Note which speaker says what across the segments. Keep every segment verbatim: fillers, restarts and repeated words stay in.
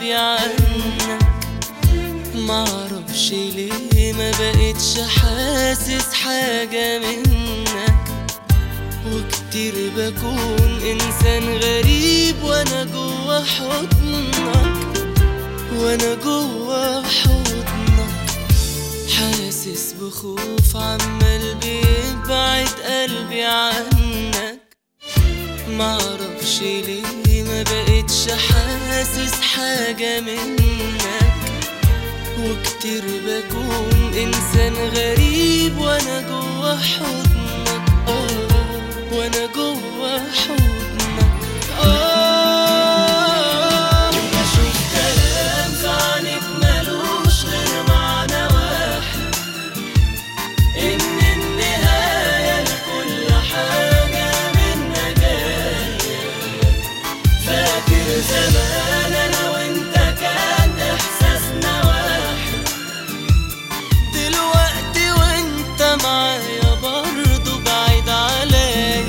Speaker 1: قلبي عنك. معرفش ليه ما بقتش حاسس حاجة منك، وكتير بكون إنسان غريب وأنا جوا حضنك، وأنا جوا حضنك. حاسس بخوف عمال بيبعد قلبي عنك. معرفش ليه ما بقتش حاسس حاجة منك، وكتير بكون إنسان غريب وأنا جوا حضنك. آه وأنا جوا حضنك. آه بشوف كلام في عينيك ملوش غير معنى واحد، إن النهاية لكل حاجة منا جاية. فاكر زمان أنا وأنت كان إحساسنا واحد، دلوقتي وأنت معايا برضو بعيد عليا.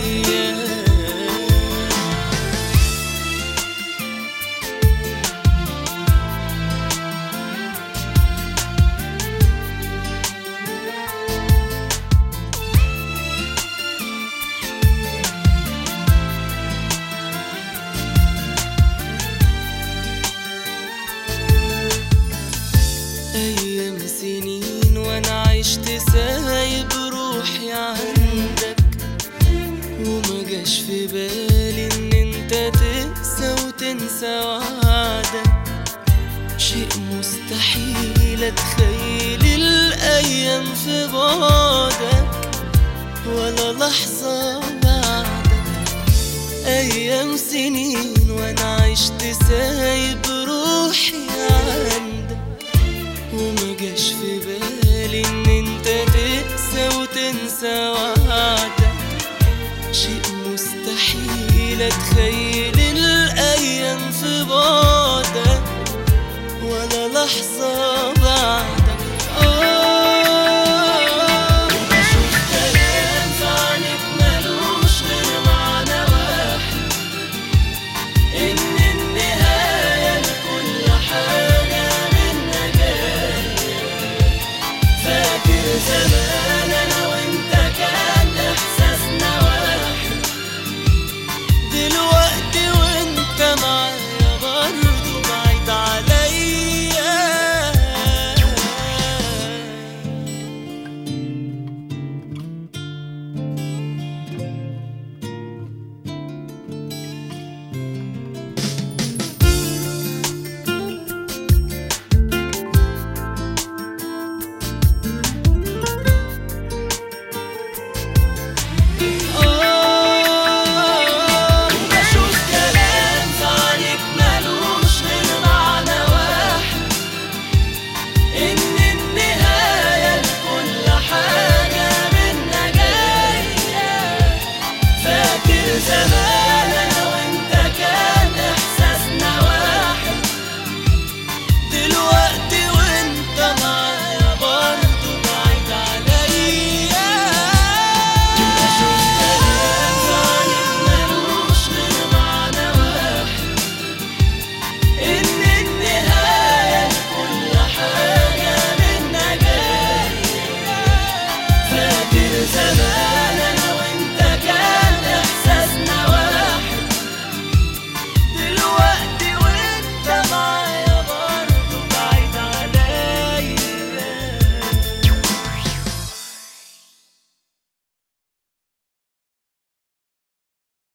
Speaker 1: أيام سنين وأنا عشت سايب روحي عندك، وما جاش في بالي إن أنت تقسى وتنسى وعدك. شيء مستحيل أتخيل الأيام في بعدك، ولا لحظة بعدك. أيام سنين وأنا عشت سايب روحي عندك، وما جاش في بالي إن أنت تقسى وتنسى وعدك. شيء مستحيل أتخيل الأيام في بعدك، ولا لحظة بعدك. آه بشوف كلام في عينيك ملوش غير معنى واحد، إن النهاية لكل حاجة منا جاية. فاكر زمان أنا وأنت كان إحساسنا واحد، دلوقتي وأنت معايا برضو بعيد عليا. زمان أنا وأنت كان إحساسنا واحد، دلوقتي وأنت معايا برضو بعيد عليا. بشوف كلام في عينيك ملوش غير معنى واحد، إن النهاية لكل حاجة منا جاية. فاكر زمان